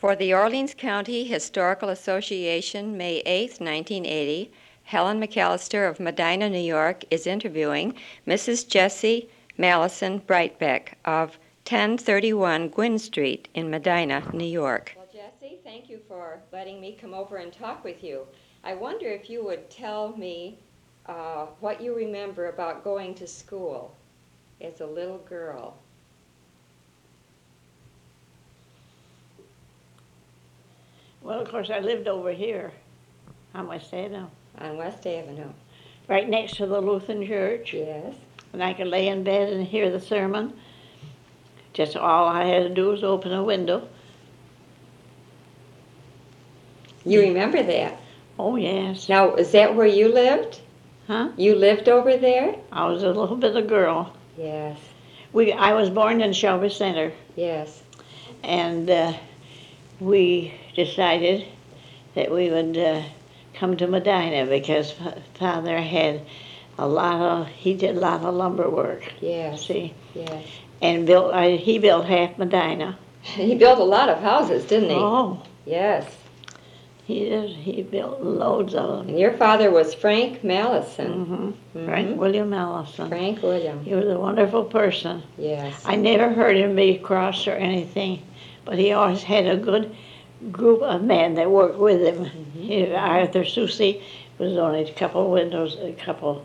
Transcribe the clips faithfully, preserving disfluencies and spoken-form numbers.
For the Orleans County Historical Association, May eighth, nineteen eighty, Helen McAllister of Medina, New York, is interviewing Missus Jessie Mallison Breitbeck of ten thirty-one Gwynn Street in Medina, New York. Well, Jessie, thank you for letting me come over and talk with you. I wonder if you would tell me uh, what you remember about going to school as a little girl. Well, of course, I lived over here on West Avenue, On West Avenue. right next to the Lutheran Church. Yes. And I could lay in bed and hear the sermon. Just all I had to do was open a window. You remember that? Oh, yes. Now, is that where you lived? Huh? You lived over there? I was a little bit of girl. Yes, We, I was born in Shelby Center, yes. and uh, we decided that we would uh, come to Medina because fa- Father had a lot of, he did a lot of lumber work, Yes, see, yes. and built. I, he built half Medina. He built a lot of houses, didn't he? Oh, Yes. he did. He built loads of them. And your father was Frank Mallison. Mm-hmm. Mhm. Frank William Allison. Frank William. He was a wonderful person. Yes. I never heard him be cross or anything, but he always had a good group of men that worked with him. Mhm. He, Arthur Soucy was only a couple windows, a couple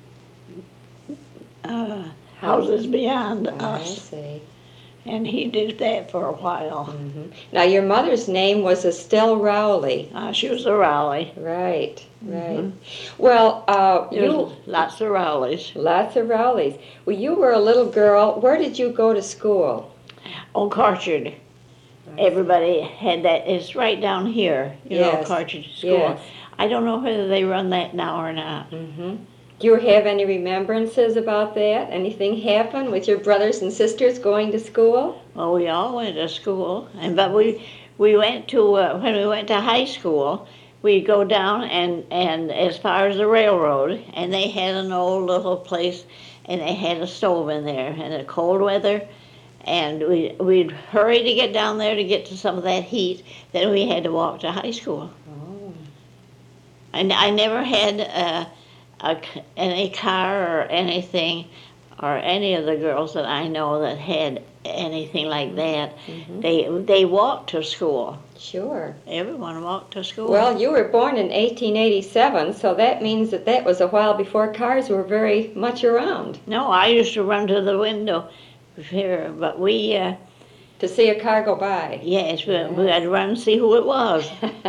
uh, houses beyond I us, see. and he did that for a while. hmm Now, your mother's name was Estelle Rowley. Uh, she was a Rowley. Right, right. Mhm. Well, uh, There you... was lots of Rowleys. Lots of Rowleys. Well, you were a little girl. Where did you go to school? On Carchard. Everybody had that. It's right down here, you Yes, know, Carchard School. Yes. I don't know whether they run that now or not. Mm-hmm. Do you have any remembrances about that? Anything happen with your brothers and sisters going to school? Well, we all went to school, and but we we went to uh, when we went to high school, we'd go down and and as far as the railroad, and they had an old little place, and they had a stove in there, and the cold weather, and we we'd hurry to get down there to get to some of that heat. Then we had to walk to high school. Oh. And I never had uh, a c any car or anything, or any of the girls that I know that had anything like that. Mhm. They they walked to school. Sure. Everyone walked to school. Well, you were born in eighteen eighty-seven, so that means that that was a while before cars were very much around. No, I used to run to the window here, but we, uh, To see a car go by. yes, we, we had to run and see who it was.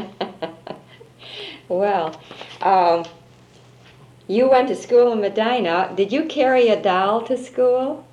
Well, um, you went to school in Medina. Did you carry a doll to school?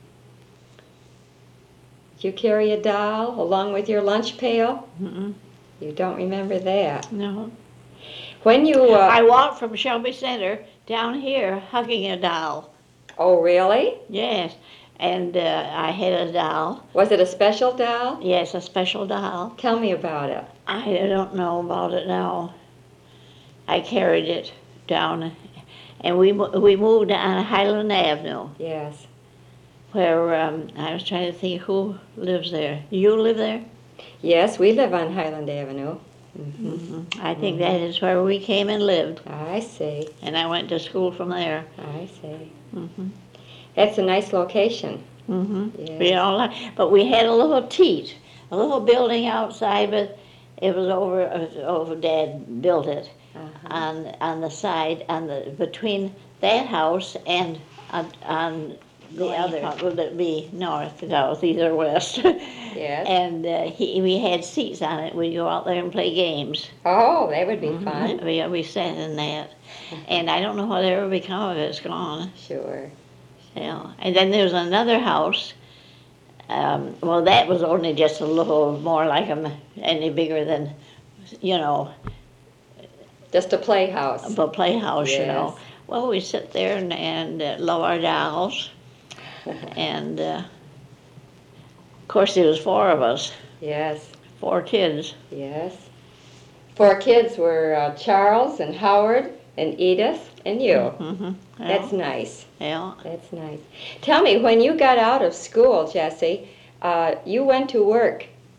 Did you carry a doll along with your lunch pail? Mm-mm, You don't remember that. no. When you, uh, I walked from Shelby Center down here hugging a doll. oh really? Yes, and uh, I had a doll. Was it a special doll? Yes, a special doll. Tell me about it. I don't know about it now. I carried it down, and we mo- we moved on Highland Avenue, Yes. where um, I was trying to think who lives there. You live there? Yes, we live on Highland Avenue. hmm Mm-hmm. I think that is where we came and lived, I see. and I went to school from there. I see. Mm-hmm. That's a nice location. Mm-hmm. Yes. We all li- but we had a little teat, a little building outside, but it was over uh, over Dad built it. Uh-huh. on on the side on the between that house and on, on the Going other up. would it be north, south, east or west? Yes. And uh, he we had seats on it. We'd go out there and play games. Oh, that would be Mhm. fun. We we sat in that, and I don't know what ever become of it. It's gone. Sure. You know. And then there's another house. Um, well, that was only just a little more like a, any bigger than, you know, Just a playhouse. a playhouse, you know. Yes. Well, we sit there and, and uh, love our dolls, and uh, of course there was four of us, Yes, four kids. yes. Four kids were uh, Charles and Howard and Edith and you. Mm-hmm. That's nice. yeah. That's nice. Tell me, when you got out of school, Jessie, uh, you went to work.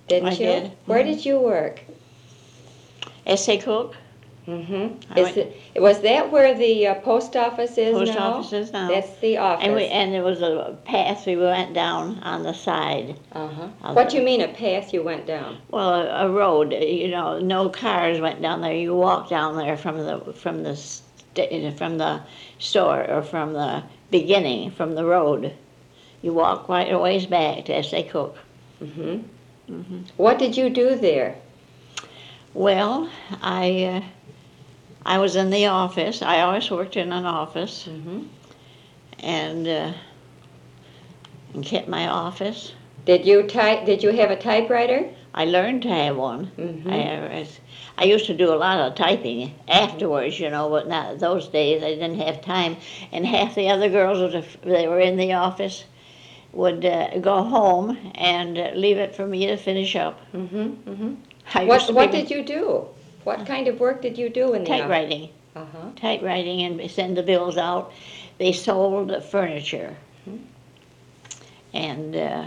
Didn't I you? did. Where Mhm. did you work? S A Cook, Mm-hmm. I Is went it, was that where the uh, post office is post now? offices now. That's the office. And we and there was a path we went down on the side. Uh-huh. of What the- do you mean a path you went down? Well, a, a road. You know, no cars went down there. You walk down there from the from the st- from the store or from the beginning from the road. You walk quite a ways back to S A Cook. Mm-hmm. Mm-hmm. What did you do there? Well, I uh, I was in the office. I always worked in an office, Mm-hmm. and uh, and kept my office. Did you type? Did you have a typewriter? I learned to have one. Mm-hmm. I, I, I used to do a lot of typing afterwards, you know, but not those days. I didn't have time, and half the other girls that they were in the office would uh, go home and uh, leave it for me to finish up. Mm-hmm. Mm-hmm. I used What to What be did you do? What kind of work did you do in the office? typewriting, Uh-huh. typewriting, and send the bills out. They sold furniture, Mhm. and. Uh,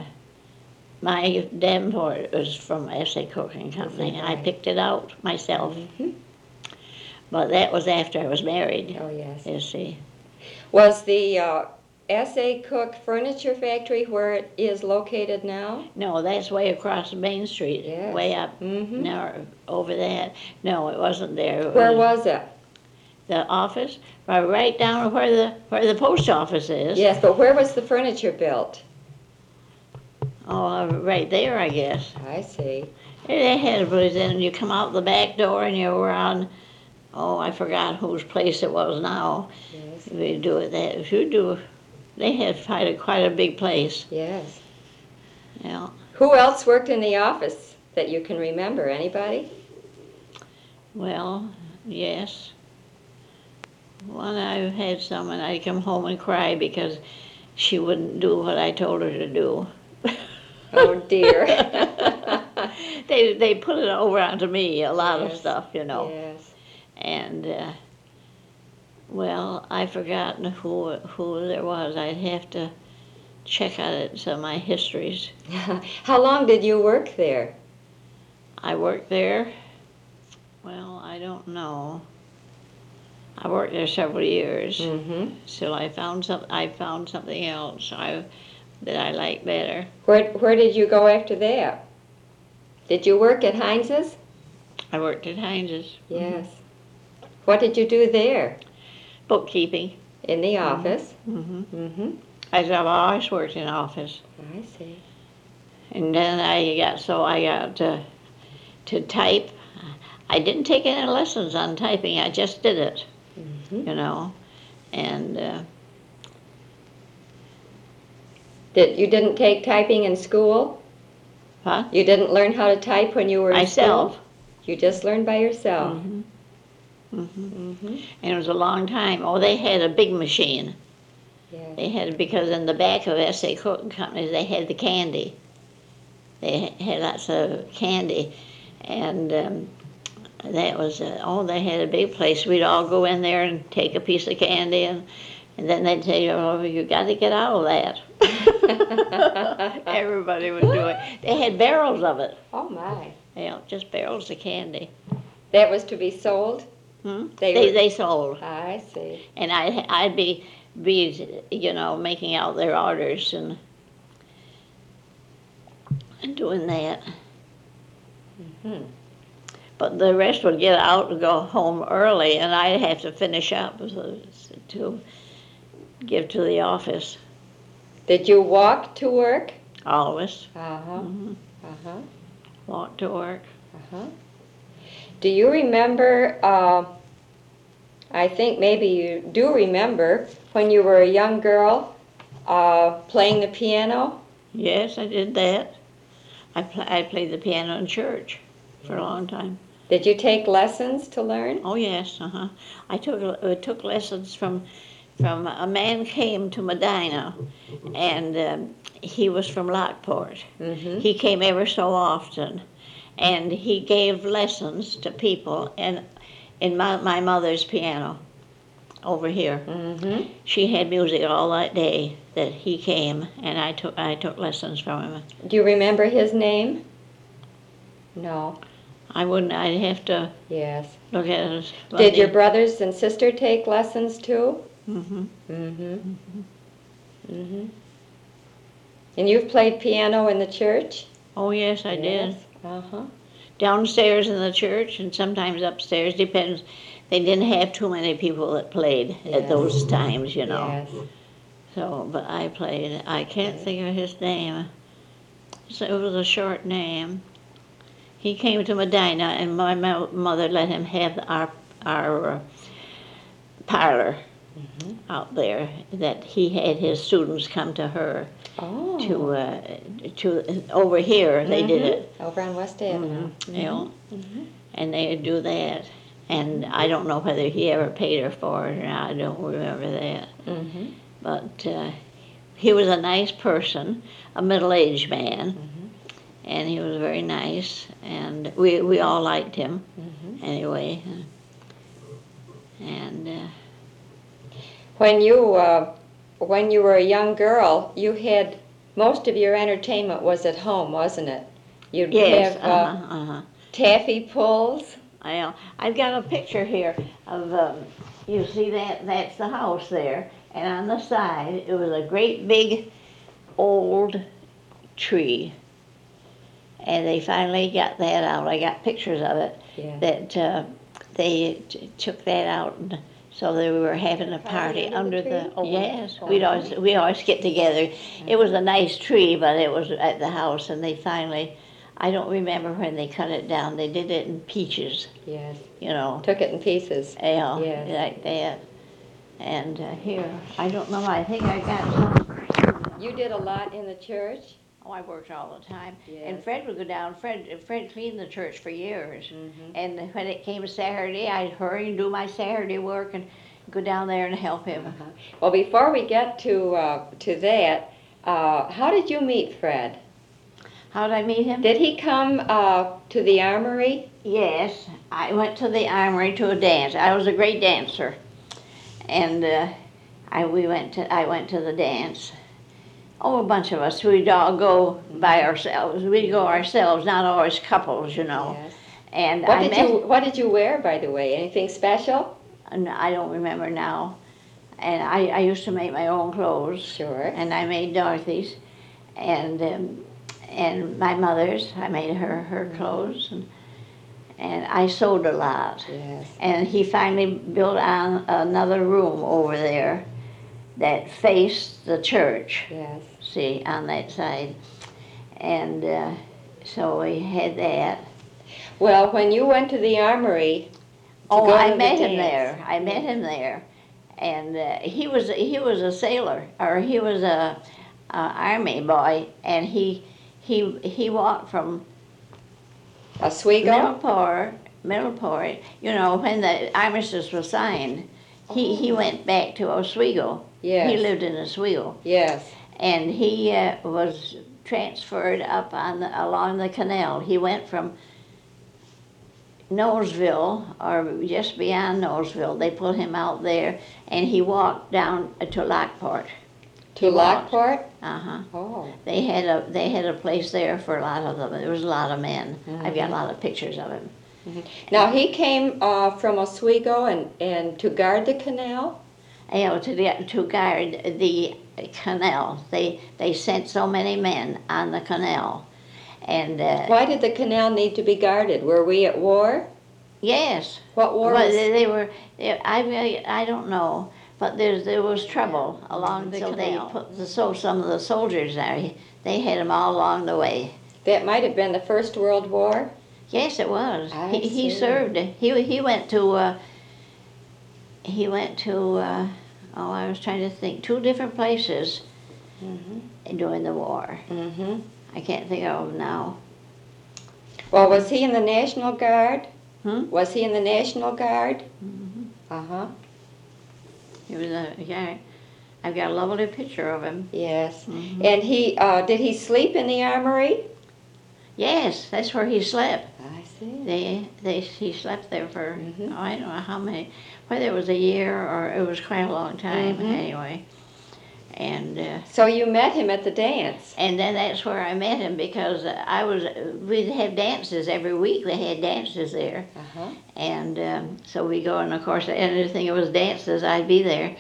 My Davenport was from S A Cooking Company. I Right. picked it out myself, Mhm. but that was after I was married, Oh, yes. you see. Was the uh, S A Cook Furniture Factory where it is located now? No, that's way across Main Street, Yes. way up, Mm-hmm. no, over that. No, it wasn't there. It Where was it? the office? Right right down where the where the post office is. Yes, but where was the furniture built? Oh, uh, right there, I guess. I see. They had it, but then you come out the back door and you were on, oh, I forgot whose place it was now. Yes. We do it that, if you do, they had quite a, quite a big place, Yes. yeah. Who else worked in the office that you can remember? Anybody? Well, yes. One, I had someone, I'd come home and cry because she wouldn't do what I told her to do. Oh dear. They, they put it over onto me, a lot of Yes. stuff, you know. Yes. And, uh, well, I've forgotten who, who there was. I'd have to check on it, some of my histories. How long did you work there? I worked there, well, I don't know. I worked there several years Mm-hmm. till I found some. I found something else I, that I liked better. Where Where did you go after that? Did you work at Heinz's? I worked at Heinz's. Yes. What did you do there? Bookkeeping. In the office? Mm-hmm. Mm-hmm. I've always worked in office, I see. and then I got so I got to to type. I didn't take any lessons on typing. I just did it, Mm-hmm. you know, and. Uh, Did you didn't take typing in school? Huh? You didn't learn how to type when you were in Myself. school? You just learned by yourself. Mm-hmm. Mm-hmm. Mm-hmm. And it was a long time. Oh, they had a big machine. Yes. They had, because in the back of S A Cooking Companies, they had the candy. They had lots of candy. And um, that was, uh, oh, they had a big place. We'd all go in there and take a piece of candy, and, and then they'd say, oh, you got to get out of that. Everybody would do it. They had barrels of it. Oh my. You know, just barrels of candy. That was to be sold? Hmm? They They, were- they sold. I see. And I'd, I'd be, be, you know, making out their orders and, and doing that. Hmm. But the rest would get out and go home early, and I'd have to finish up so- to give to the office, Did you walk to work? always. Uh-huh. Mhm. Uh-huh. Walk to work. Uh-huh. Do you remember, uh, I think maybe you do remember, when you were a young girl, uh, playing the piano? Yes, I did that. I, pl- I played the piano in church for a long time. Did you take lessons to learn? Oh yes, uh-huh. I took uh, took lessons from from a man came to Medina, and um, he was from Lockport. Mm-hmm. He came ever so often, and he gave lessons to people in in my, my mother's piano over here. Mm-hmm. She had music all that day that he came, and I took I took lessons from him. Do you remember his name? No. I wouldn't, I'd have to Yes. look at it. Did your brothers and sister take lessons too? Mm-hmm. Mm-hmm. Mm-hmm. And you've played piano in the church? Oh, yes, I did. Yes. Uh-huh. Downstairs in the church and sometimes upstairs, depends. They didn't have too many people that played Yes. at those times, you know. Yes. So, but I played. I can't Yes. think of his name. So it was a short name. He came to Medina, and my mo- mother let him have our our uh, parlor Mm-hmm. out there. That he had his students come to her Oh. to uh, to over here. They did it. Over on West Avenue. Mhm. You know, Mhm. and they would do that. And I don't know whether he ever paid her for it or not. I don't remember that. Mm-hmm. But uh, he was a nice person, a middle-aged man, Mhm. and he was very nice, and we we all liked him Mhm. anyway. And uh, When you uh, when you were a young girl, you had most of your entertainment was at home, wasn't it? You'd yes, have uh, uh-huh, uh-huh. taffy pulls. I know. I've got a picture here of, um, you see that, that's the house there, and on the side, it was a great big old tree. And they finally got that out. I got pictures of it, Yeah. that uh, they t- took that out, and so they were having a party under the under tree? the, Oh, yes, oh. we'd always, we always get together. It was a nice tree, but it was at the house, and they finally, I don't remember when they cut it down. They did it in peaches, Yes. you know, Took it in pieces. you know, Yes. like that. And uh, here, I don't know, I think I got some. You did a lot in the church. Oh, I worked all the time. Yes. And Fred would go down. Fred Fred cleaned the church for years. Mhm. And when it came Saturday, I'd hurry and do my Saturday work and go down there and help him. Uh-huh. Well, before we get to uh, to that, uh, how did you meet Fred? How did I meet him? Did he come uh, to the armory? Yes, I went to the armory to a dance. I was a great dancer, and uh, I we went to I went to the dance. Oh, a bunch of us. We'd all go by ourselves. We'd go ourselves, not always couples, you know. Yes. And What I did met. you What did you wear, by the way? Anything special? And I don't remember now. And I, I used to make my own clothes. Sure. And I made Dorothy's, and um, and my mother's. I made her her clothes, and and I sewed a lot. Yes. And he finally built on another room over there that faced the church. Yes. See, on that side, and uh, so we had that. Well, when you went to the armory, to Oh, go I to the met him dance. there. I met him there, and uh, he was he was a sailor, or he was a, a army boy, and he he he walked from Oswego. Middleport, Middleport. You know, when the armistice was signed, he he went back to Oswego. Yes. He lived in Oswego, Yes. and he uh, was transferred up on the, along the canal. He went from Knowlesville, or just beyond Knowlesville. They put him out there, and he walked down to Lockport. To He walked. Lockport. Uh huh. Oh. They had a they had a place there for a lot of them. There was a lot of men. I've got Mhm. a lot of pictures of him. Now he came uh, from Oswego and, and to guard the canal. You know, to the, to guard the canal. They they sent so many men on the canal, and uh, Why did the canal need to be guarded? Were we at war? yes. What war Well, was? they, they were. They, I I don't know, but there's there was trouble along the So canal. they They put so some of the soldiers there. They had them all along the way. That might have been the First World War. Yes, it was. I He, he see. served. He he went to. Uh, he went to. Uh, oh, I was trying to think. Two different places Mm-hmm. during the war. Mm-hmm. I can't think of them now. Well, was he in the National Guard? Hmm? Was he in the National Guard? hmm Uh huh. He was a guy. I've got a lovely picture of him. Yes. Mhm. And he uh, did he sleep in the armory? Yes, that's where he slept. I see. They, they, he slept there for, Mhm. oh, I don't know how many, whether it was a year or it was quite a long time Mhm. anyway. And uh, So you met him at the dance. and then that's where I met him, because I was, we'd have dances every week. They had dances there. Uh-huh. And um, so we go, and of course, anything that was dances, I'd be there.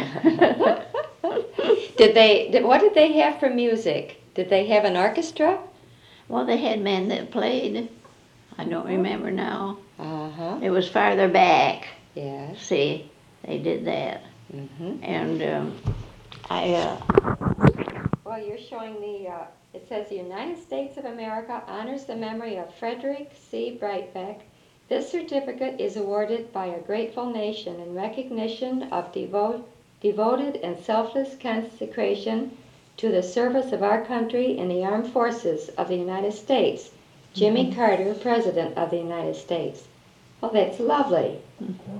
Did they, did, what did they have for music? Did they have an orchestra? Well, they had men that played. I don't remember now. Uh-huh. It was farther back. Yes. See, they did that. Mm-hmm. And um, I, uh, Well, you're showing the, uh, it says the United States of America honors the memory of Frederick C. Breitbeck. This certificate is awarded by a grateful nation in recognition of devote, devoted and selfless consecration to the service of our country in the armed forces of the United States. Jimmy mm-hmm. Carter, President of the United States. Well, that's lovely. Mm-hmm.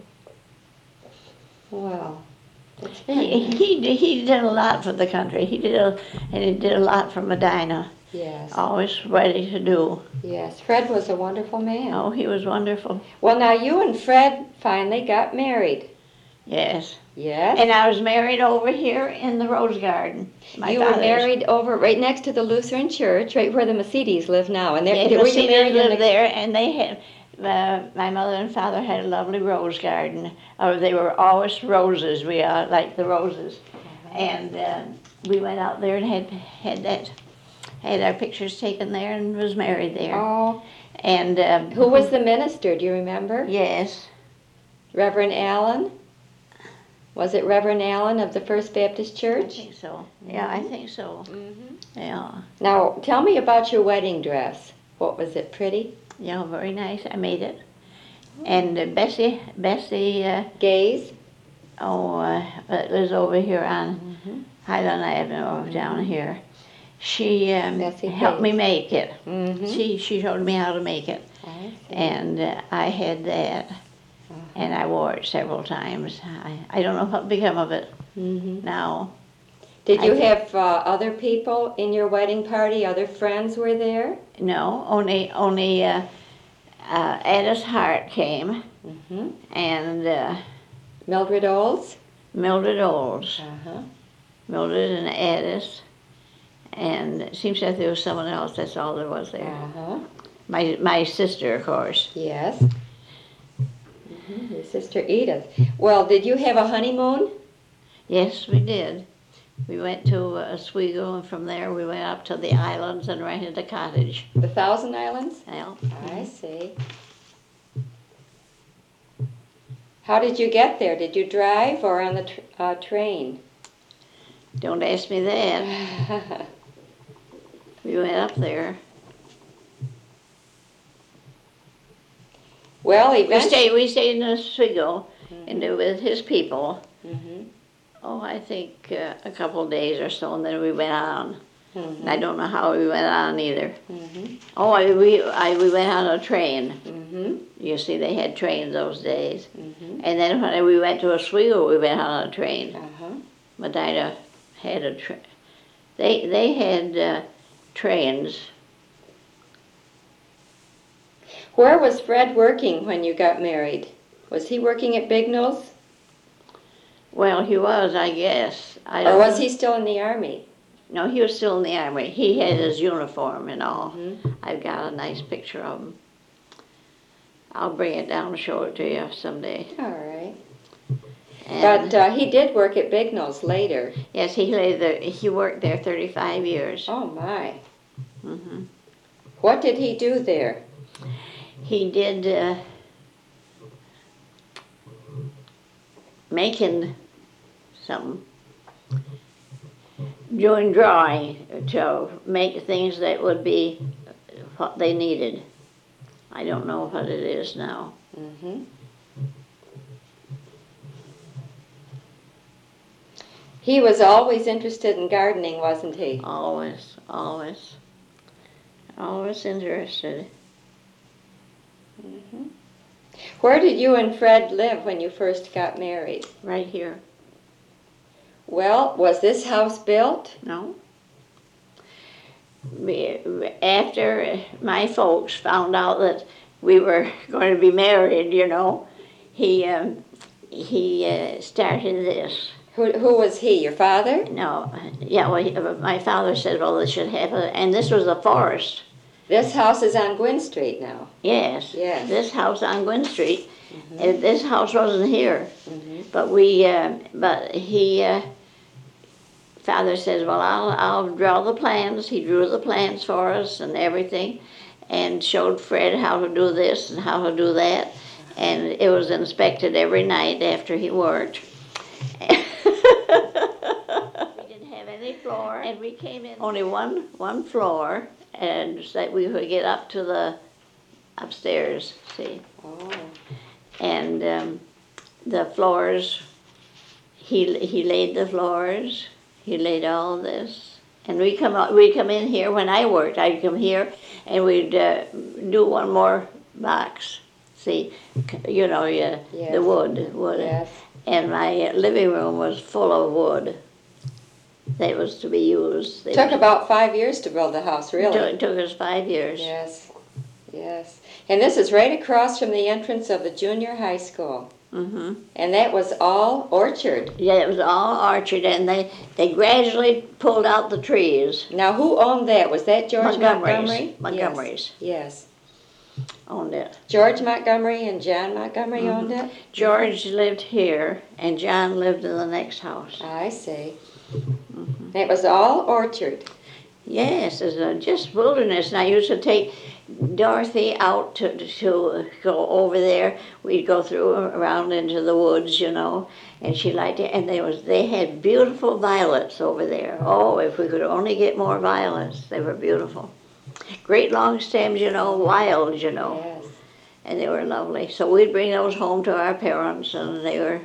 Well, that's he, he, he did a lot for the country. He did a, and he did a lot for Medina. Yes. Always ready to do. Yes, Fred was a wonderful man. Oh, he was wonderful. Well, now you and Fred finally got married. Yes. Yes. And I was married over here in the Rose Garden. My you father's. were married over right next to the Lutheran Church, right where the Mercedes live now. And Yeah, there, the were you married lived in the... there, and they had. Uh, my mother and father had a lovely rose garden. Oh, they were always roses. We uh, like the roses, uh-huh. and uh, we went out there and had had that. Had our pictures taken there and was married there. Oh. And um, who was the minister? Do you remember? Yes. Reverend Allen. Was it Reverend Allen of the First Baptist Church? I think so. Yeah, I think so. Mm-hmm. Yeah. Now, tell me about your wedding dress. What was it? Pretty? Yeah, very nice. I made it. And uh, Bessie, Bessie. Uh, Gaze. Oh, uh, that lives over here on mm-hmm. Highland Avenue, mm-hmm. down here. She um, helped Gaze. me make it. Mm-hmm. She she showed me how to make it, I and uh, I had that, uh-huh. and I wore it several times. I, I don't know what become of it mm-hmm. now. Did you I, have uh, other people in your wedding party? Other friends were there? No, only only uh, uh, Addis Hart came, mm-hmm. and uh, Mildred Olds. Mildred Olds. Uh-huh. Mildred and Addis. And it seems like there was someone else. That's all there was there. Uh-huh. My my sister, of course. Yes. Mm-hmm. Your sister Edith. Well, did you have a honeymoon? Yes, we did. We went to Oswego, and from there we went up to the islands and rented a cottage. The Thousand Islands? Yeah. I see. How did you get there? Did you drive or on the tr- uh, train? Don't ask me that. We went up there. Well, We eventually... stayed, we stayed in Oswego, mm-hmm. and with his people. Mm-hmm. Oh, I think uh, a couple of days or so, and then we went on. Mm-hmm. And I don't know how we went on either. Mm-hmm. Oh, I, we I, we went on a train. Mm-hmm. You see, they had trains those days. Mm-hmm. And then when we went to Oswego, we went on a train. Uh-huh. Medina had a train. They they had uh, trains. Where was Fred working when you got married? Was he working at Bignell's? Well, he was, I guess. I Or don't was know. he still in the Army? No, he was still in the army. He had his uniform and all. Mm-hmm. I've got a nice picture of him. I'll bring it down and show it to you someday. All right. And But uh, he did work at Bignell's later. yes, he lay there. He worked there thirty-five years. Oh, my. hmm What did he do there? He did uh, making something, doing drawing to make things that would be what they needed. I don't know what it is now. Mm-hmm. He was always interested in gardening, wasn't he? Always, always, always interested. Mm-hmm. Where did you and Fred live when you first got married? Right here. Well, was this house built? No. We- After my folks found out that we were going to be married, you know, he um, he uh, started this. Who, who was he, your father? No, yeah, well, he- my father said, well, they should have it, and this was a forest. This house is on Gwynn Street now. Yes. Yes. This house on Gwynn Street. Mhm. Uh, This house wasn't here, Mhm. but we, uh, but he, uh, father says, well, I'll, I'll draw the plans. He drew the plans for us and everything, and showed Fred how to do this and how to do that, and it was inspected every night after he worked. We didn't have any floor, and we came in only one, one floor, and so that we could get up to the upstairs, see. Oh. And um, the floors, he he laid the floors, he laid all this. And we come out, we come in here when I worked. I'd come here, and we'd uh, do one more box. See, you know, yeah, Yes. the wood, wood. Yes. And my living room was full of wood that was to be used. They Took about five years to build the house, really. Took, took us five years. Yes, yes. And this is right across from the entrance of the junior high school. Mm-hmm. And that was all orchard. Yeah, it was all orchard, and they, they gradually pulled out the trees. Now, who owned that? Was that George Montgomery's. Montgomery? Montgomery's Yes. owned it. yes. George Montgomery and John Montgomery Mhm. owned it? George lived here, and John lived in the next house. I see. Mm-hmm. It was all orchard. Yes, it's uh, just wilderness. And I used to take Dorothy out to, to go over there. We'd go through around into the woods, you know, and she liked it. And they was they had beautiful violets over there. Oh, if we could only get more violets, they were beautiful. Great long stems, you know, wild, you know, Yes. and they were lovely. So we'd bring those home to our parents, and they were.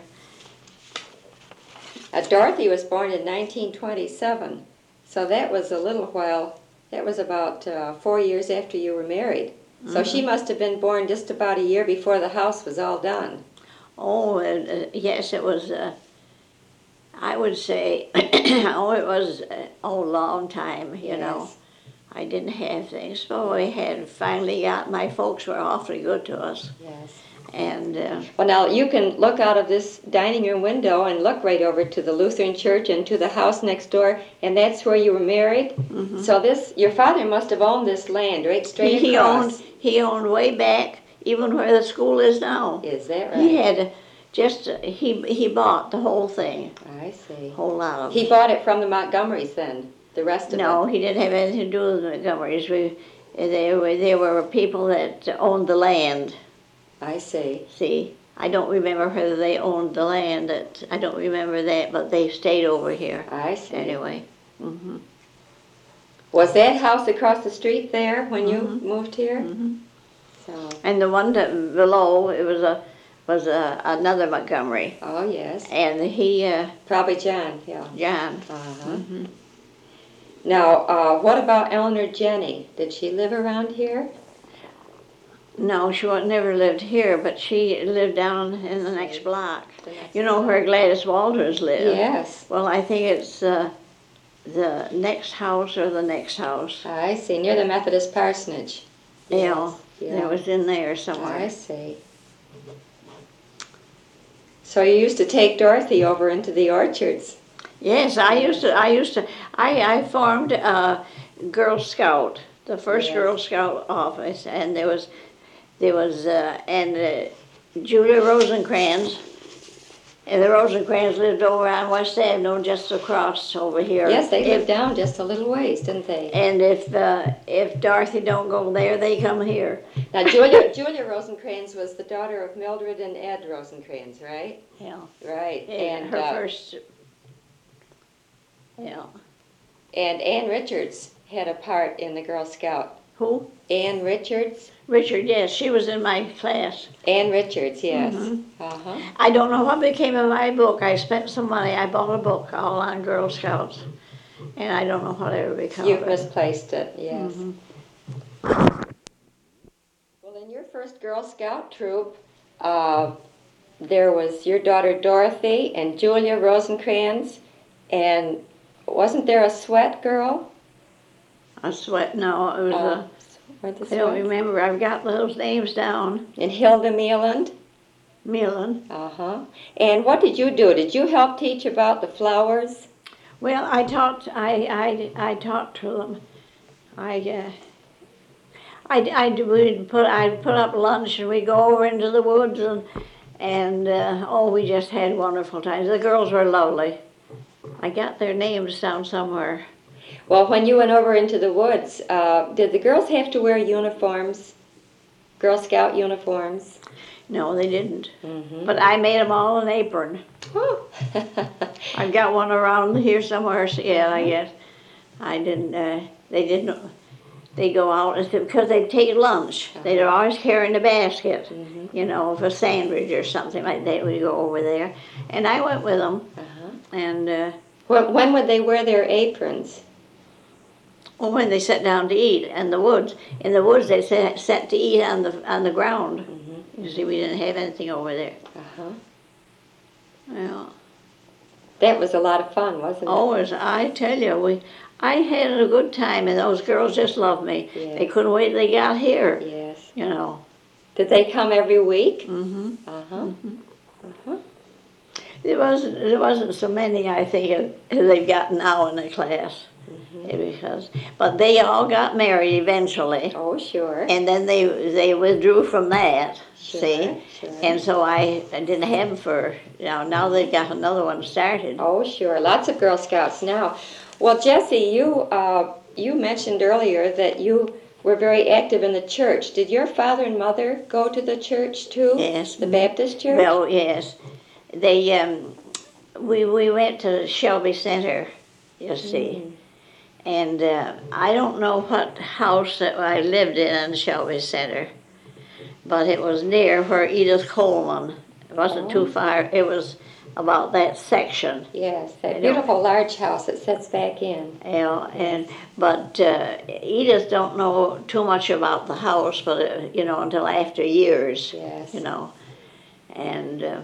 Uh, Dorothy was born in nineteen twenty-seven, so that was a little while. That was about uh, four years after you were married. So she must have been born just about a year before the house was all done. Oh, uh, uh, yes, it was. Uh, I would say, oh, it was uh, oh, long time. You know, Yes. I didn't have things, but we had finally got. My folks were awfully good to us, Yes. and uh, Well, now you can look out of this dining room window and look right over to the Lutheran church and to the house next door, and that's where you were married. mhm. So this, your father must have owned this land right straight he, he owned. across. He owned way back, even where the school is now. Is that right? He had just uh, he he bought the whole thing, I see. a whole lot of. He it. bought it from the Montgomerys then. The rest of No, it. he didn't have anything to do with the Montgomerys. We, they were they were people that owned the land. I see. See, I don't remember whether they owned the land. That I don't remember that, but they stayed over here I see. anyway. hmm Was that house across the street there when you Mhm. moved here? hmm So. And the one that below, it was a was a, another Montgomery, Oh yes. and he uh, Probably John. Yeah. John. Uh-huh. hmm Now, uh, what about Eleanor Jenny? Did she live around here? No, she wa- never lived here, but she lived down in the next block. The next You know where Gladys Walters lived? Yes. Well, I think it's uh, the next house or the next house. I see. Near the Methodist parsonage. Yeah, Yes. that was in there I somewhere. see. So you used to take Dorothy over into the orchards. Yes, I used to. I used to. I I formed a Girl Scout, the first Yes. Girl Scout office, and there was, there was, uh, and uh, Julia Rosencrantz. And the Rosencrantz lived over on West Avenue, just across over here. Yes, they If- lived down just a little ways, didn't they? And if uh, if Dorothy don't go there, they come here. Now, Julia, Julia Rosencrantz was the daughter of Mildred and Ed Rosencrantz, right? Yeah. Right. And And her uh, first. Yeah. and Ann Richards had a part in the Girl Scout. Who? Ann Richards. Richard. Yes, she was in my class. Ann Richards, yes. Mhm. Uh huh. I don't know what became of my book. I spent some money. I bought a book all on Girl Scouts, and I don't know what ever became You've of it. misplaced it, yes. Mhm. Well, in your first Girl Scout troop, uh, there was your daughter Dorothy and Julia Rosencrantz, and wasn't there a sweat girl? A sweat. No, it was Uh, a. weren't the I don't Sweats? remember. I've got those names down. And Hilda Mealand? Millen. Uh-huh. And what did you do? Did you help teach about the flowers? Well, I taught, I, I, I taught to them. I, uh, I, I, we'd put, I'd put up lunch and we'd go over into the woods and, and uh, oh, we just had wonderful times. The girls were lovely. I got their names down somewhere. Well, when you went over into the woods, uh, did the girls have to wear uniforms? Girl Scout uniforms? No, they didn't. Mm-hmm. But I made them all an apron. Oh. I've got one around here somewhere. So yeah, I guess. I didn't, uh, they didn't, they go out, because they'd take lunch. Uh-huh. They'd always carry in a basket, mm-hmm. you know, of a sandwich or something like that. We'd go over there. And I went with them. Uh-huh. And uh, when, when would they wear their aprons? Well, when they sat down to eat in the woods. In the woods, they sat, sat to eat on the on the ground. Mm-hmm. You see, we didn't have anything over there. Uh-huh. Well, that was a lot of fun, wasn't it? Oh, as I tell you, we, I had a good time, and those girls just loved me. Yes. They couldn't wait till they got here. Yes. You know. Did they come every week? Mm-hmm. Uh-huh. Mm-hmm. Uh-huh. There wasn't, there wasn't so many, I think, as they've got now in the class. Mm-hmm. Because, but they all got married eventually. Oh, sure. And then they they withdrew from that. Sure, see, sure. And so I, I didn't have them for, you know, now they've got another one started. Oh, sure. Lots of Girl Scouts now. Well, Jessie, you uh, you mentioned earlier that you were very active in the church. Did your father and mother go to the church too? Yes. The Baptist church? Well, yes. They um, we we went to Shelby Center, you see. Mm. And uh, I don't know what house that I lived in in Shelby Center, but it was near where Edith Coleman. It wasn't oh. too far. It was about that section. Yes, that beautiful large house that sits back in. Yeah, and but uh, Edith don't know too much about the house, but uh, you know, until after years. Yes. You know, and. Uh,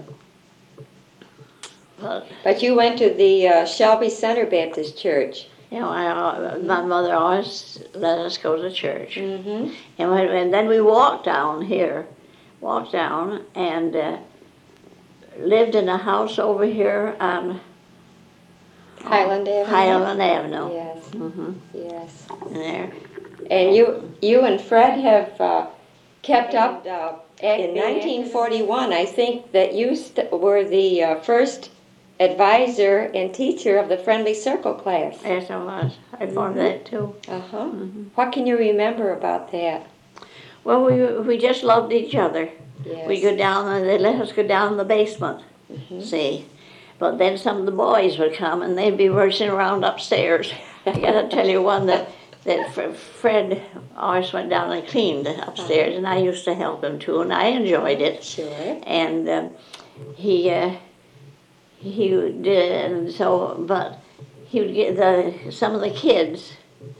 but, but you went to the uh, Shelby Center Baptist Church. You know, I, my mother always let us go to church. Mm-hmm. And, when, and then we walked down here, walked down and uh, lived in a house over here on Highland Avenue. Highland Avenue. Yes. Mm-hmm. Yes. And there. And you, you and Fred have uh, kept up. Uh, in nineteen forty-one, I think that you st- were the uh, first advisor and teacher of the Friendly Circle class. Yes, I was. I formed mm-hmm. that too. Uh-huh. Mm-hmm. What can you remember about that? Well, we we just loved each other. Yes. We go down, and they let us go down in the basement, mm-hmm. see. But then some of the boys would come, and they'd be rushing around upstairs. I gotta tell you one that, that Fred always went down and cleaned upstairs, uh-huh. and I used to help him too, and I enjoyed it. Sure. And um, he... Uh, He did, and so, but he would get the some of the kids,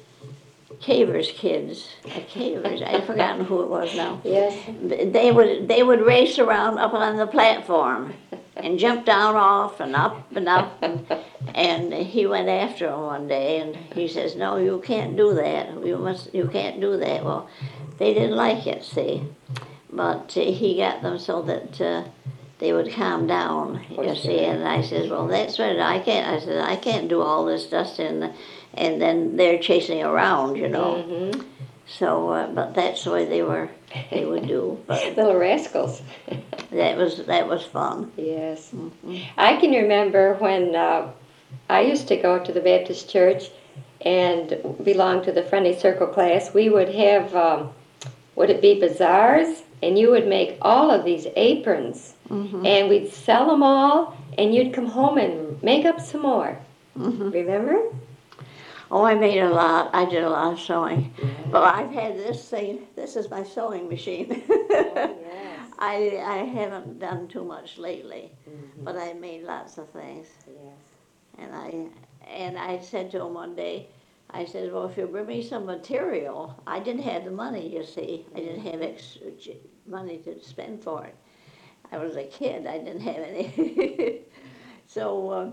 Cavers kids, uh, Cavers. I've forgotten who it was now. Yes. They would they would race around up on the platform, and jump down off and up and up, and, and he went after them one day, and he says, "No, you can't do that. You must. You can't do that." Well, they didn't like it, see, but uh, he got them so that. Uh, They would calm down, you see, and I said, well, that's right, I can't, I said, I can't do all this dust, and, and then they're chasing around, you know. Mm-hmm. So, uh, but that's the way they were, they would do. But little rascals. that was, that was fun. Yes. Mm-hmm. I can remember when uh, I used to go to the Baptist church and belong to the Friendly Circle class. We would have, um, would it be bazaars? And you would make all of these aprons. Mm-hmm. And we'd sell them all, and you'd come home and make up some more. Mm-hmm. Remember? Oh, I made a lot. I did a lot of sewing. Yeah. But I've had this thing. This is my sewing machine. Oh, yes. I, I haven't done too much lately, mm-hmm. but I made lots of things. Yes. And I and I said to him one day, I said, well, if you bring me some material, I didn't have the money, you see. I didn't have extra money to spend for it. I was a kid, I didn't have any. So uh,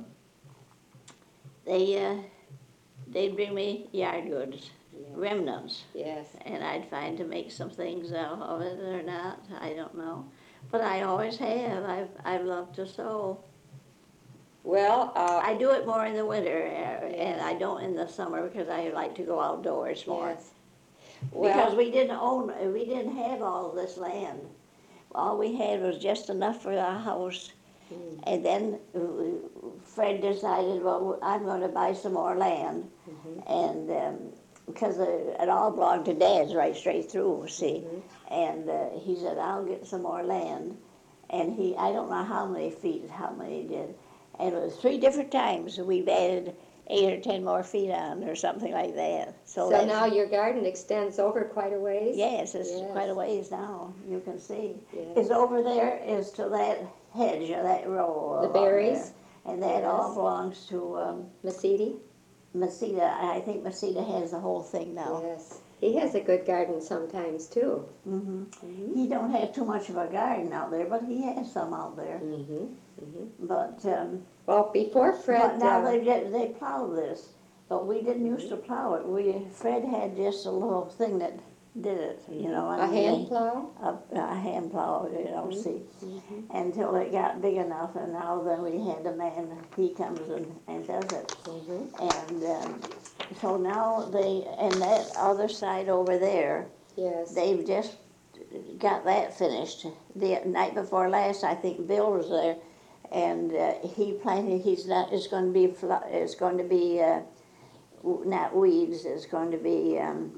they, uh, they'd bring me yard goods, yes. remnants. Yes. And I'd find to make some things out of it or not, I don't know. but I always have. I've, I've loved to sew. Well, uh, I do it more in the winter, uh, and I Yes. don't in the summer because I like to go outdoors more. yes. Because Well, we didn't own, we didn't have all this land. All we had was just enough for our house. mm, And then uh, Fred decided, well, I'm going to buy some more land. mhm, And um, because uh, it all belonged to Dad's right straight through, see. mhm. And uh, he said, I'll get some more land. And he, I don't know how many feet, how many he did. And it was three different times we've added eight or ten more feet on or something like that. So, So that's, now your garden extends over quite a ways? yes, it's Yes. quite a ways now, you can see. Yes. It's over there is to that hedge or that row. The along berries? there. And that all Yes. belongs to um, Masidi? Masita. I think Masita has the whole thing now. Yes. He has a good garden sometimes too. hmm Mhm. He don't have too much of a garden out there, but he has some out there. Mhm. Mhm. But um, Well, before but Fred, now uh, they get- they plow this, but we didn't used to Mhm. plow it. We Fred had just a little thing that did it, you know. I a mean, hand they- plow. a, a hand plow, you know. Mhm. See, Mhm. until it got big enough, and now then we had a man. He comes and, and does it, Mhm. and um, so now they and that other side over there. Yes. They've just got that finished. The night before last, I think Bill was there, and uh, he planted. He's not. It's going to be. flo- It's going to be uh, w- not weeds. It's going to be um,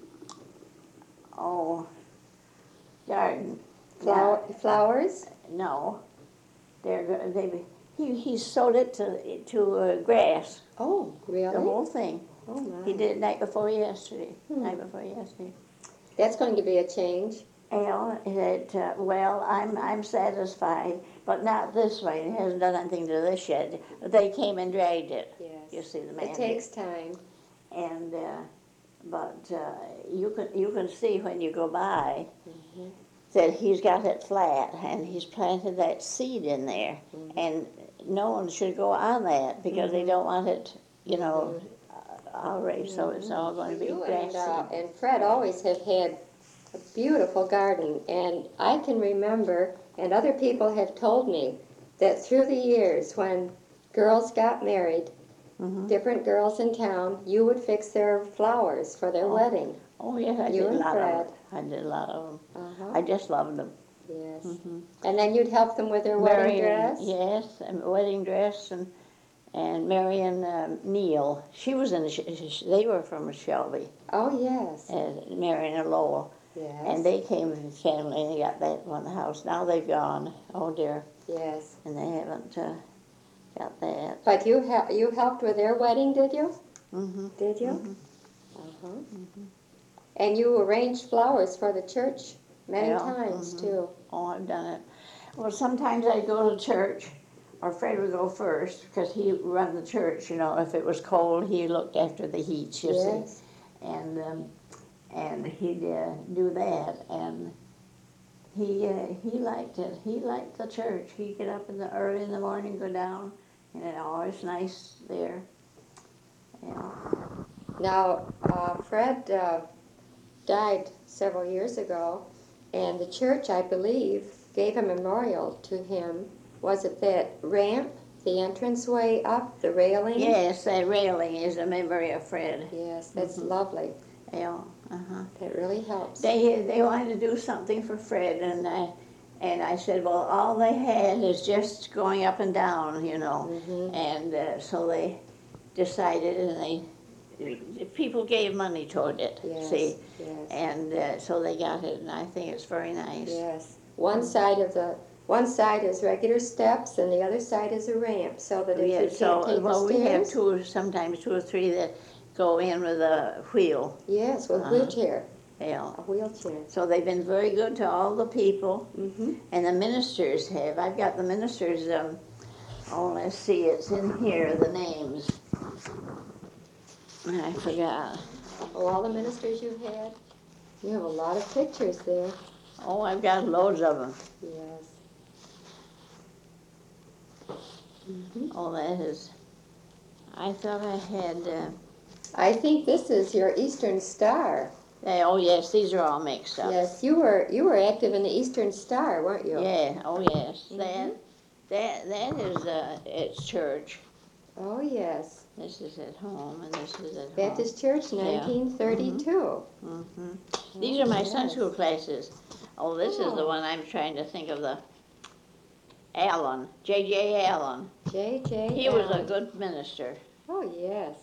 oh garden. Flower, flowers. No, they're go- they. He he sowed it to to uh, grass. Oh, really? The whole thing. Oh my. He did it night before yesterday. Hmm. Night before yesterday. That's going to be a change. Well, it, uh, well, I'm, I'm satisfied, but not this way. It hasn't done anything to this yet. They came and dragged it. Yes. You see the man. It takes time. And, uh, but uh, you can you can see when you go by Mhm. that he's got it flat and he's planted that seed in there, Mhm. and no one should go on that because they Mhm. don't want it, you know, uh, already. So it's Mhm. all going to be You grass and, uh, seed. and Fred always have had a beautiful garden, and I can remember, and other people have told me, that through the years when girls got married, Mhm. different girls in town, you would fix their flowers for their Oh. wedding. Oh yes, I You did a and lot Fred. of them. I did a lot of them. Uh-huh. I just loved them. Yes. Mm-hmm. And then you'd help them with their wedding Marion, dress? yes, and wedding dress, and and Marion um, Neal. She was in. The, sh- sh- they were from Shelby, Oh, yes. and Marion and Lowell, Yes. and they came with the family and they got that one house. Now they've gone. Oh dear, Yes. and they haven't uh, got that. But you hel- you helped with their wedding, did you? Mm-hmm. Did you? Mhm. Uh-huh. And you arranged flowers for the church many Yeah, times, mhm. too. Oh, I've done it. Well, sometimes I'd go to church, or Fred would go first, because he run the church, you know. If it was cold, he looked after the heat, you see. Yes. And, um, and he'd uh, do that, and he, uh, he liked it. He liked the church. He'd get up in the, early in the morning, go down, and it always nice there. Yeah. Now, uh, Fred uh, died several years ago, and the church, I believe, gave a memorial to him. Was it that ramp, the entranceway up, the railing? Yes, that railing is a memory of Fred. Yes, that's Mhm. lovely. Yeah, uh-huh. That really helps. They they wanted to do something for Fred, and I and I said, well, all they had is just going up and down, you know, Mhm. and uh, so they decided, and they people gave money toward it. Yes, See, yes. and uh, so they got it, and I think it's very nice. Yes. One side of the one side is regular steps, and the other side is a ramp, so that if Yeah, you can't so take well, the we have stairs. two, sometimes two or three that go in with a wheel. Yes, with a Uh-huh. wheelchair. Yeah. A wheelchair. So they've been very good to all the people. Mm-hmm. And the ministers have. I've got the ministers, um, oh, let's see, it's in here, the names. I forgot. Oh, all the ministers you've had? You have a lot of pictures there. Oh, I've got loads of them. Yes. Mm-hmm. Oh, that is, I thought I had, uh, I think this is your Eastern Star. They, oh yes, these are all mixed up. Yes, you were you were active in the Eastern Star, weren't you? Yeah, oh yes. Mhm. That, that, that is uh, at church. Oh, yes. This is at home, and this is at Baptist Church, Yeah. nineteen thirty-two. home. hmm These are my Sunday yes. school classes. Oh, this is the Oh. one I'm trying to think of, the Allen, J J Allen. J J. He was a Allen. good minister. Oh, yes.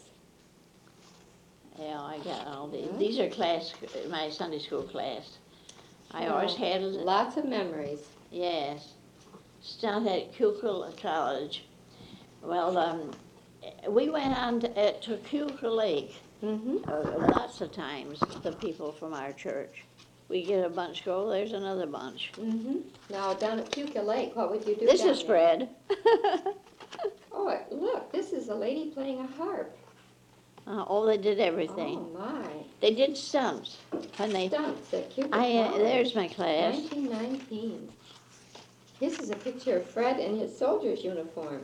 Yeah, I got all these. Mhm. These are class, my Sunday school class. I Well, always had, lots of memories. yes, stunt at Keuka College. Well, um, we went on to, uh, to Keuka Lake Mm-hmm. uh, lots of times, the people from our church. We get a bunch go, there's another bunch. Mm-hmm. Now, down at Keuka Lake, what would you do This down is there? Fred. Oh, look, this is a lady playing a harp. Uh, oh, they did everything. Oh, my. They did stunts when they. Stunts at Keuka I uh, College. there's my class. nineteen nineteen. This is a picture of Fred in his soldier's uniform.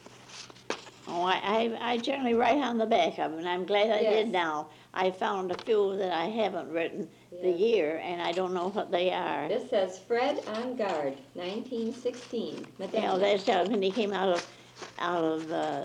Oh, I, I I generally write on the back of them, and I'm glad I Yes. did now. I found a few that I haven't written the Yes. year, and I don't know what they are. This says Fred on guard, nineteen sixteen. You know, Medina. that's uh, when he came out of out of uh,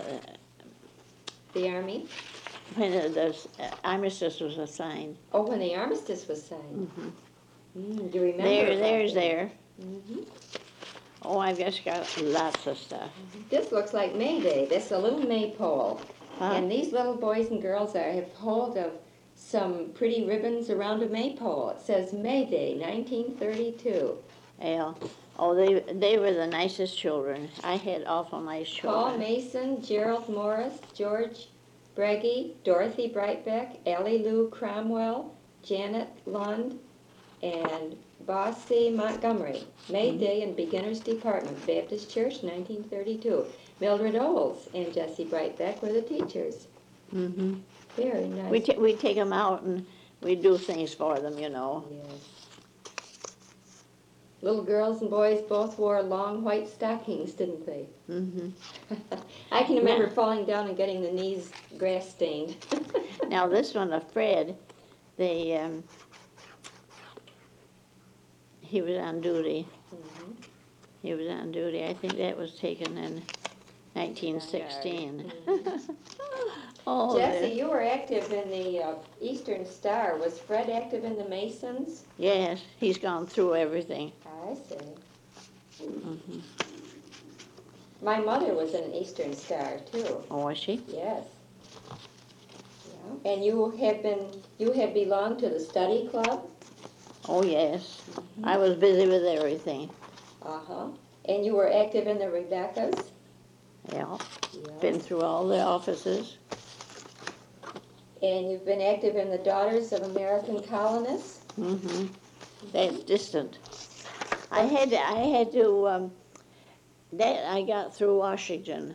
The Army. when uh, the uh, armistice was assigned. Oh, when the armistice was signed. hmm Mm, do you remember? There, about there's that? there. Mm-hmm. Oh, I've just got lots of stuff. This looks like May Day. This is a little maypole. Huh? And these little boys and girls are, have hold of some pretty ribbons around a maypole. It says May Day, nineteen thirty-two. Yeah. Oh, they they were the nicest children. I had awful nice Paul children. Mason, Gerald Morris, George Breggy, Dorothy Brightbeck, Ellie Lou Cromwell, Janet Lund, and Bossy Montgomery. May Mhm. Day and Beginners Department, Baptist Church, nineteen thirty-two. Mildred Olds and Jessie Brightbeck were the teachers. hmm Very nice. We ta- we take them out and we do things for them, you know. Yes. Little girls and boys both wore long white stockings, didn't they? hmm I can remember Yeah. falling down and getting the knees grass stained. Now this one of Fred, they um, he was on duty. Mhm. He was on duty. I think that was taken in nineteen sixteen. Mhm. Oh, Jessie, the- you were active in the uh, Eastern Star. Was Fred active in the Masons? yes, he's gone through everything. I see. hmm My mother was in an Eastern Star too. Oh, was she? Yes. Yeah. And you have been, you have belonged to the study club? Oh, yes. I was busy with everything. Uh-huh. And you were active in the Rebeccas? Yeah, Yeah. been through all the offices. And you've been active in the Daughters of American Colonists? hmm That's distant. I had to, I had to, um, that I got through Washington.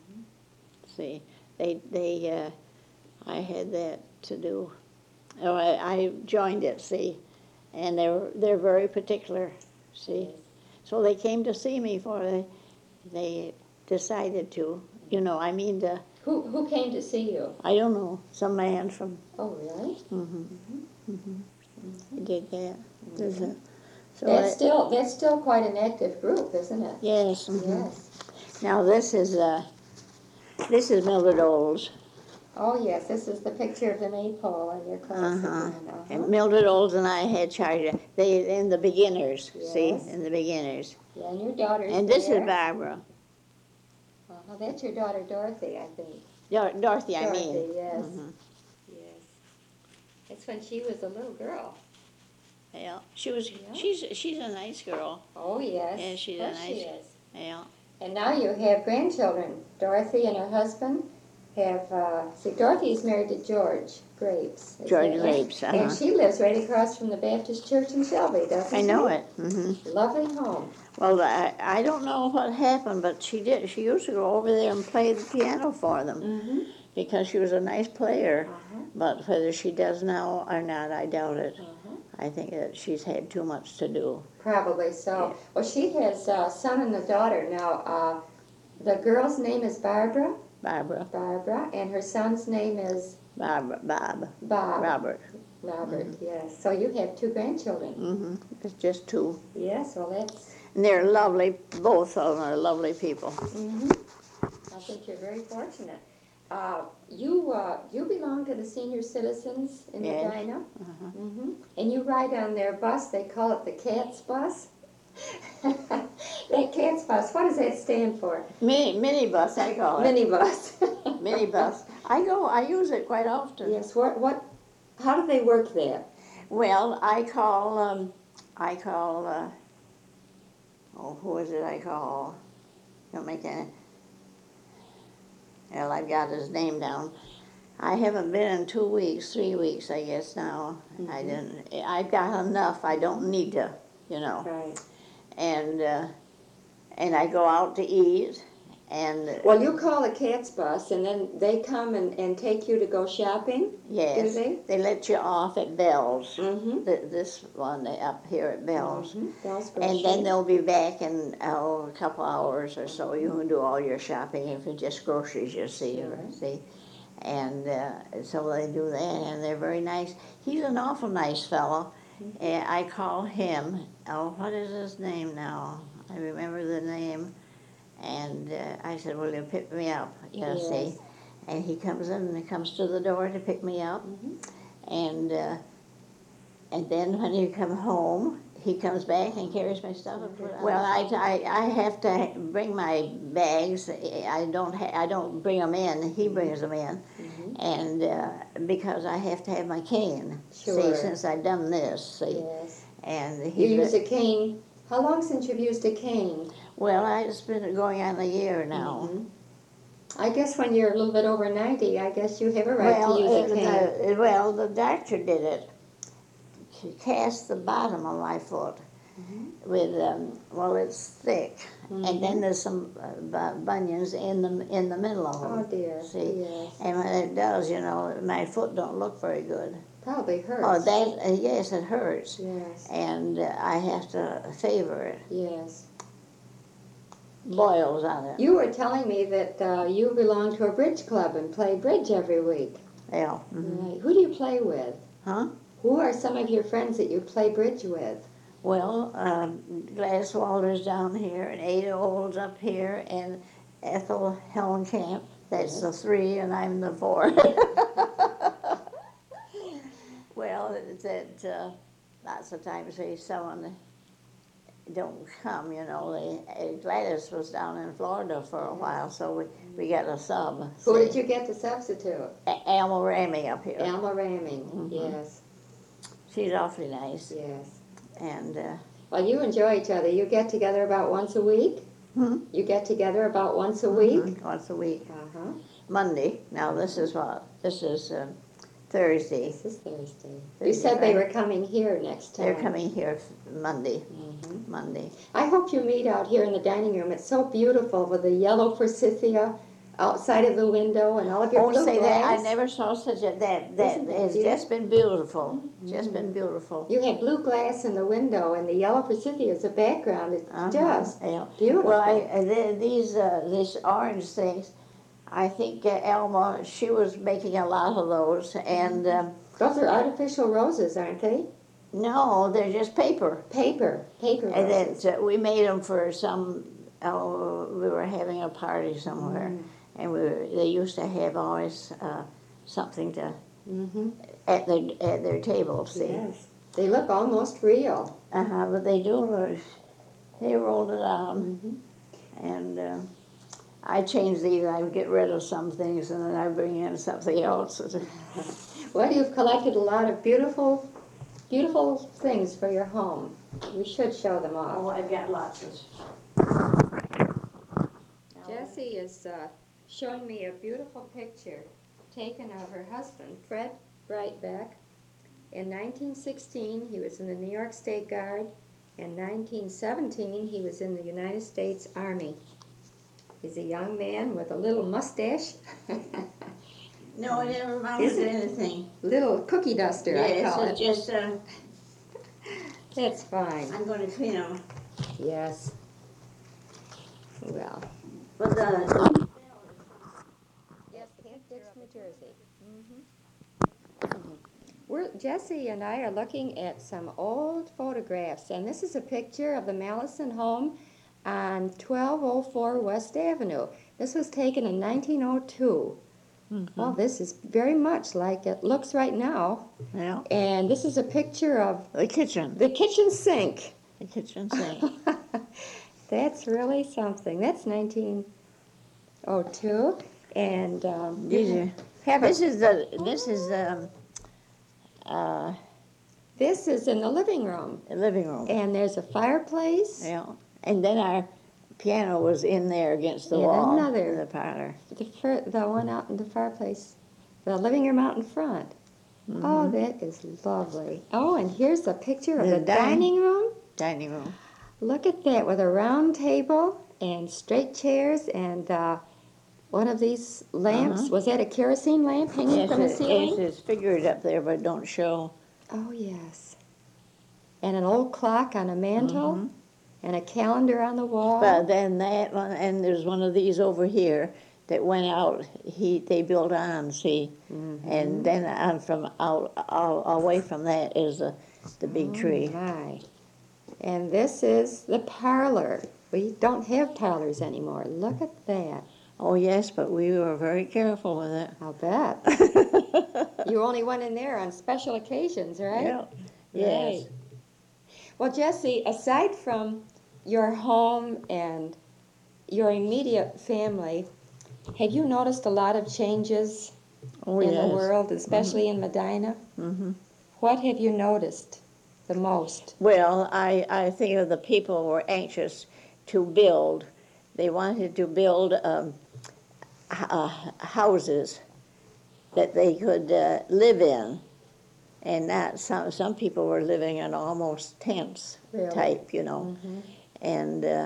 See, they, they, uh, I had that to do. Oh, I, I joined it, see, and they're, they're very particular, see. So they came to see me for, they, they decided to, you know, I mean, the, Who, who came to see you? I don't know, some man from, Oh, really? hmm hmm He did that. There's a, so That's I, still, that's still quite an active group, isn't it? yes. mhm. Yes. Now this is, uh, this is Mildred Olds. Oh, yes, this is the picture of the maypole in your class Uh-huh. again. Uh-huh. And Mildred Olds and I had charge of, they, in the beginners, see, Yes. in the beginners. Yeah, and your daughter's And this there. is Barbara. Uh-huh. That's your daughter Dorothy, I think. Dor- Dorothy, I Dorothy, mean. yes. Mhm. Yes. That's when she was a little girl. Yeah, she was, Yeah. she's, she's a nice girl, Oh, yes. Yeah, she's of a course she nice- is. yeah. And now you have grandchildren. Dorothy and her husband have, uh, see, Dorothy's married to George Grapes. is George that right? Grapes, And uh-huh. she lives right across from the Baptist Church in Shelby, doesn't she? I know it, hmm Lovely home. Well, I, I don't know what happened, but she did, she used to go over there and play the piano for them, Mm-hmm. because she was a nice player. Uh-huh. But whether she does now or not, I doubt it. Uh-huh. I think that she's had too much to do. Probably so. Well, she has a son and a daughter now. Uh, the girl's name is Barbara, Barbara, Barbara, and her son's name is Barbara, Bob, Bob. Robert. Robert, yes. So you have two grandchildren. Mm-hmm. It's just two. Yes, well, that's, And they're lovely, both of them are lovely people. hmm I think you're very fortunate. Uh, you, uh, you belong to the senior citizens in Yes. Medina? Uh-huh. hmm And you ride on their bus, they call it the CATS bus? That CATS bus, what does that stand for? Mini, minibus, I call it. Minibus. Minibus. I go, I use it quite often. Yes, what, what, how do they work there? Well, I call, um, I call, uh, oh, who is it I call? Don't make any, well, I've got his name down. I haven't been in two weeks, three weeks, I guess now. Mm-hmm. I didn't, I've got enough, I don't need to, you know. Right. And, uh, and I go out to eat, and. Well, you call a CATS bus, and then they come and, and take you to go shopping? Yes, Do they? let you off at Bell's. Mm-hmm. Th- This one up here at Bell's. Mm-hmm. Bell's And then Grocery. they'll be back in oh, a couple hours or so. You can do all your shopping if it's just groceries, you see. Sure. see. And uh, so they do that, and they're very nice. He's an awful nice fellow. Mm-hmm. And I call him, oh, what is his name now? I remember the name. And uh, I said, will you pick me up? You know, Yes. see. And he comes in and he comes to the door to pick me up. Mm-hmm. And uh, and then when you come home, he comes back and carries my stuff. And put it on. Well, I, I, I have to bring my bags. I don't ha- I don't bring them in. He brings them in, Mm-hmm. and uh, because I have to have my cane. Sure. See, since I've done this, see, Yes. and You he. use a cane. How long since you've used a cane? Well, it's been going on a year now. Mhm. I guess when you're a little bit over ninety, I guess you have a right Well, to use a uh, cane. the, well, the doctor did it. She cast the bottom of my foot Mhm. with, um, well, it's thick, Mhm. and then there's some uh, bu- bunions in the in the middle of them. Oh dear. See, Yes. and when it does, you know, my foot don't look very good. Probably hurts. Oh, that uh, yes, it hurts, Yes. and uh, I have to favor it. Yes. Boils on it. You were telling me that uh, you belong to a bridge club and play bridge every week. Yeah. mhm. Right. Who do you play with? Huh? Who are some of your friends that you play bridge with? Well, um, Gladys Walters down here, and Ada Olds up here, and Ethel Hellenkamp. That's the three, and I'm the fourth. Well, that uh, lots of times they someone don't come, you know. They, uh, Gladys was down in Florida for a while, so we, we got a sub. Who see. did you get to substitute? A- Alma Ramey up here. Alma Raming. Mhm. Yes. She's awfully nice, Yes. and. Uh, Well, you enjoy each other. You get together about once a week? hmm? You get together about once a week? Mhm, once a week. Uh-huh. Monday. Now this is what? This is uh, Thursday. This is Thursday. You Thursday, said they right? were coming here next time. They're coming here f- Monday. Mhm. Monday. I hope you meet out here in the dining room. It's so beautiful with the yellow forsythia outside of the window and all of your Oh, blue say that! I glass. never saw such a that. That Isn't that has beautiful? just been beautiful. Just Mhm. been beautiful. You have blue glass in the window and the yellow forsythia as a background. It's Uh-huh, just yeah. beautiful. Well, I, uh, the, these uh, these orange things. I think uh, Elma, she was making a lot of those, and um, Those are artificial roses, aren't they? no, they're just paper. Paper. Paper And roses. that uh, we made them for some. Oh, we were having a party somewhere, Mm. and we were, they used to have always uh, something to Mm-hmm. at their at their table. See, Yes. They look almost real. uh huh. But they do. Uh, they rolled it on, Mm-hmm. and uh, I change these. I get rid of some things, and then I bring in something else. Well, you've collected a lot of beautiful, beautiful things for your home. You should show them off. Oh, I've got lots of. Jessie is uh, showing me a beautiful picture taken of her husband, Fred Breitbeck. In nineteen sixteen, he was in the New York State Guard. In nineteen seventeen, he was in the United States Army. He's a young man with a little mustache. No, it never amounted Is to it? anything. Little cookie duster, I Yes, call it's it. just. Uh, That's fine. I'm going to clean them. Yes. Well. But the. Yes, Camp Dix, New Jersey. we're, Jesse and I are looking at some old photographs, and this is a picture of the Mallison home on twelve oh four West Avenue. This was taken in nineteen oh two. Mm-hmm. Well, this is very much like it looks right now. Yeah. And this is a picture of The kitchen. the kitchen sink. The kitchen sink. That's really something. That's nineteen oh two. And um, These you are- have a, This is the, this is um, uh, this is in the living room. the living room. And there's a fireplace. Yeah. And then our piano was in there against the And wall another. in the parlor. The, fir- the one out in the fireplace. The living room out in front. Mhm. Oh, that is lovely. Oh, and here's a picture of The the dining- dining room. Dining room. Look at that, with a round table and straight chairs and uh, one of these lamps. Uh-huh. Was that a kerosene lamp hanging Yes, from the it, ceiling? yes, it's figured up there, but don't show. Oh, yes. And an old clock on a mantle Mhm. and a calendar on the wall. But then that one, and there's one of these over here that went out. He they built on, see, Mhm. and then on from out, out away from that is the the big Oh, tree. my. And this is the parlor. We don't have parlors anymore. Look at that. Oh yes, but we were very careful with it. I'll bet. You only went in there on special occasions, right? Yeah. Yes. Right. Well, Jesse, aside from your home and your immediate family, have you noticed a lot of changes Oh in yes. the world, especially in Medina? Hmm. What have you noticed the most? Well, I I think of the people were anxious to build. They wanted to build um, h- uh, houses that they could uh, live in, and not some some people were living in almost tents Really? type, you know, Mhm. and uh,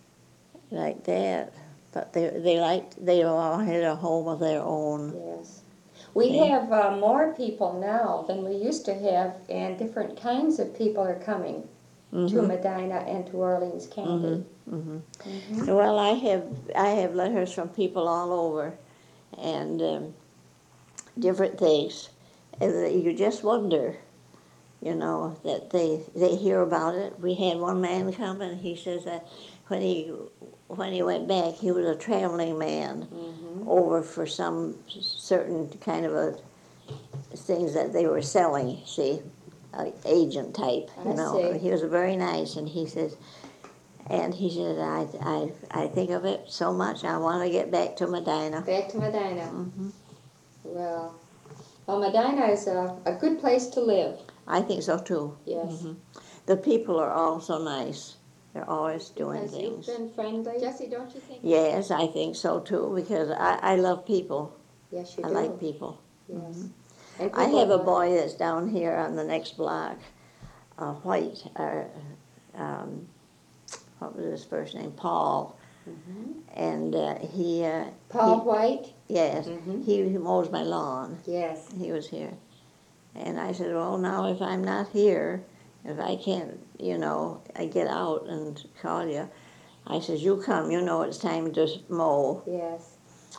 like that. But they they liked they all had a home of their own. Yes. We Okay. have uh, more people now than we used to have, and different kinds of people are coming to Mhm. Medina and to Orleans County. Mhm. Mhm. Well, I have I have letters from people all over, and um, different things, and that you just wonder, you know, that they they hear about it. We had one man come and he says that when he when he went back, he was a traveling man Mhm. over for some certain kind of a things that they were selling. See, a agent type, you I know. see. He was very nice, and he says. And he said, I, I, I think of it so much, I want to get back to Medina. Back to Medina. Hmm. Well, well, Medina is a, a good place to live. I think so too. Yes. Mhm. The people are all so nice. They're always doing Because you've things. been friendly. Jesse, don't you think? Yes, I think so too, because I, I love people. Yes, you I do. like people. Yes. Mhm. And I people have a want- boy that's down here on the next block, uh, White, uh, um, what was his first name? Paul. Mhm. And uh, he, uh, Paul he- White? yes, Mhm. he, he mows my lawn. Yes. He was here. And I said, well, now if I'm not here, if I can't, you know, I get out and call you, I says, you come, you know it's time to mow. Yes.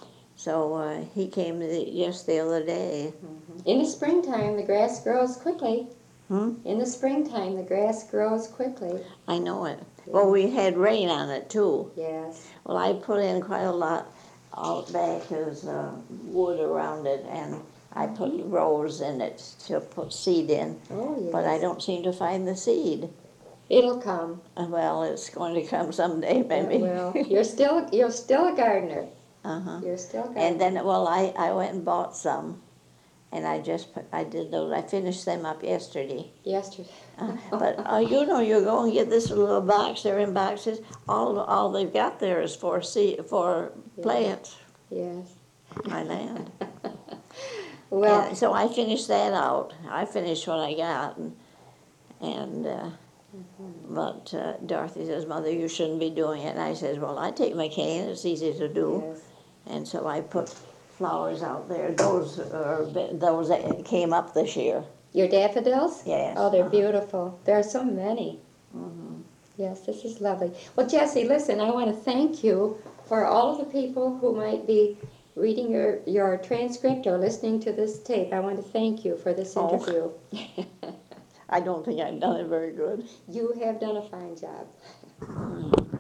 So uh, he came the, just the other day. Mhm. In the springtime, the grass grows quickly. Hmm? In the springtime, the grass grows quickly. I know it. Well, we had rain on it too. Yes. Well, I put in quite a lot out back as uh, wood around it, and I put rows in it to put seed in. Oh, yes. But I don't seem to find the seed. It'll come. Uh, Well, it's going to come someday, maybe. It will. You're still you're still a gardener. Uh-huh. You're still a gardener. And then, well, I, I went and bought some, and I just put, I did those. I finished them up yesterday. Yesterday. Uh, but uh, you know, you go and get this little box. They're in boxes. All all they've got there is for seed, for Yeah. plants. Yes. My land. Well, And so I finished that out. I finished what I got, and and. Uh, But uh, Dorothy says, Mother, you shouldn't be doing it. And I says, well, I take my cane. It's easy to do. yes. And so I put flowers out there. Those are those that came up this year. Your daffodils? Yes. Oh, they're Uh-huh. beautiful. There are so many. Mhm. Yes, this is lovely. Well, Jesse, listen, I want to thank you for all of the people who might be reading your, your transcript or listening to this tape, I want to thank you for this Oh. interview. I don't think I've done it very good. You have done a fine job.